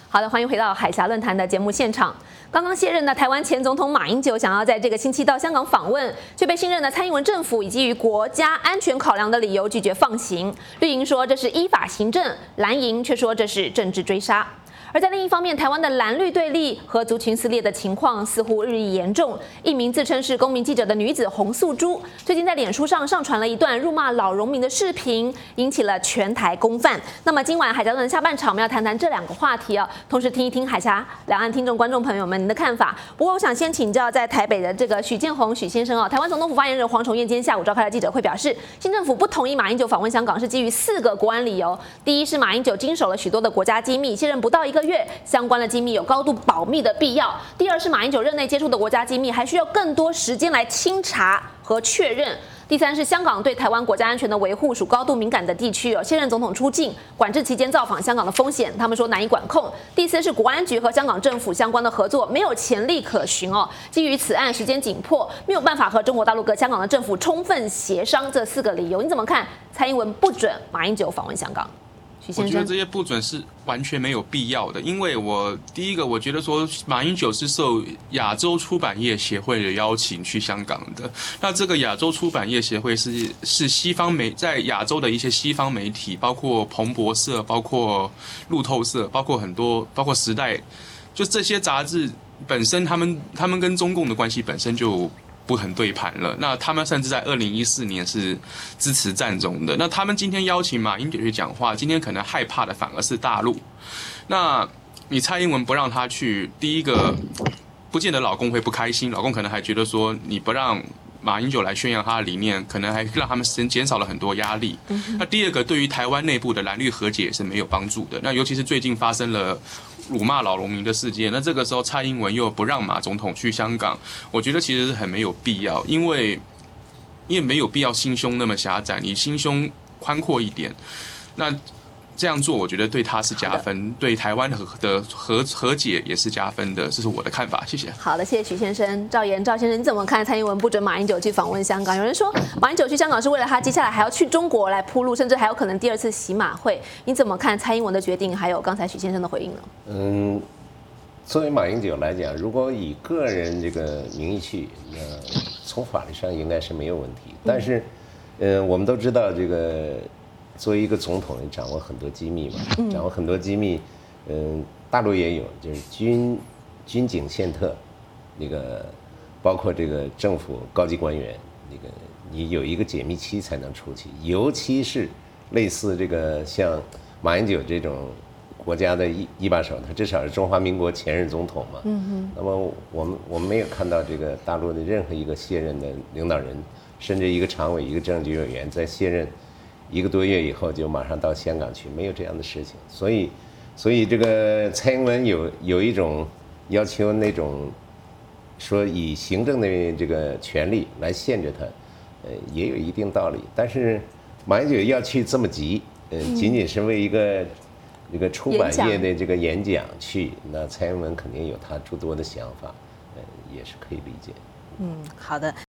好的，欢迎回到海峡论坛的节目现场。刚刚卸任的台湾前总统马英九想要在这个星期到香港访问，却被新任的蔡英文政府以基于国家安全考量的理由拒绝放行。绿营说这是依法行政，蓝营却说这是政治追杀。而在另一方面，台湾的蓝绿对立和族群撕裂的情况似乎日益严重。一名自称是公民记者的女子洪素珠，最近在脸书上上传了一段辱骂老荣民的视频，引起了全台公愤。那么今晚海峡论坛下半场，我们要谈谈这两个话题啊，同时听一听海峡两岸听众观众朋友们您的看法。不过我想先请教在台北的这个许建宏许先生哦，台湾总统府发言人黄崇彦今天下午召开了记者会，表示新政府不同意马英九访问香港是基于4个国安理由。第一是马英九经手了许多的国家机密，卸任不到1个月。相关的机密有高度保密的必要。第二是马英九任内接触的国家机密，还需要更多时间来清查和确认。第三是香港对台湾国家安全的维护属高度敏感的地区，有现任总统出境管制期间造访香港的风险，他们说难以管控。第四是国安局和香港政府相关的合作没有潜力可循哦。基于此案时间紧迫，没有办法和中国大陆跟香港的政府充分协商，这4个理由你怎么看？蔡英文不准马英九访问香港？ 我觉得这些不准是完全没有必要的，因为第一个，我觉得说马英九是受亚洲出版业协会的邀请去香港的。那这个亚洲出版业协会是西方在亚洲的一些西方媒体，包括彭博社、包括路透社、包括时代，就这些杂志本身，他们跟中共的关系本身就不很对盘了。那他们甚至在2014年是支持战中的。那他们今天邀请马英九去讲话，今天可能害怕的反而是大陆。那你蔡英文不让他去，第一个不见得老公会不开心，老公可能还觉得说你不让马英九来宣扬他的理念，可能还让他们减少了很多压力。那第二个，对于台湾内部的蓝绿和解也是没有帮助的。那尤其是最近发生了辱骂老农民的事件，那这个时候蔡英文又不让马总统去香港，我觉得其实是很没有必要，因为没有必要心胸那么狭窄，你心胸宽阔一点，那这样做我觉得对他是加分，对台湾的和解也是加分的，这是我的看法，谢谢。 好的，谢谢许先生。赵先生，你怎么看蔡英文不准马英九去访问香港？有人说马英九去香港是为了他接下来还要去中国来铺路，甚至还有可能第2次洗马会。你怎么看蔡英文的决定？还有刚才许先生的回应呢？ 作为马英九来讲，如果以个人这个名义去，从法律上应该是没有问题。但是，我们都知道这个。作为一个总统，掌握很多机密嘛，掌握很多机密，大陆也有，就是军警宪特，那个包括这个政府高级官员，那个你有一个解密期才能出去，尤其是类似这个像马英九这种国家的一把手，他至少是中华民国前任总统嘛，那么我们没有看到这个大陆的任何一个卸任的领导人，甚至一个常委、一个政治局委员在卸任1个多月以后就马上到香港去，没有这样的事情。所以这个蔡英文有一种要求，那种说以行政的这个权力来限制他，也有一定道理。但是马英九要去这么急，仅仅是为一个这个出版业的这个演讲去，那蔡英文肯定有他诸多的想法，也是可以理解。 好的。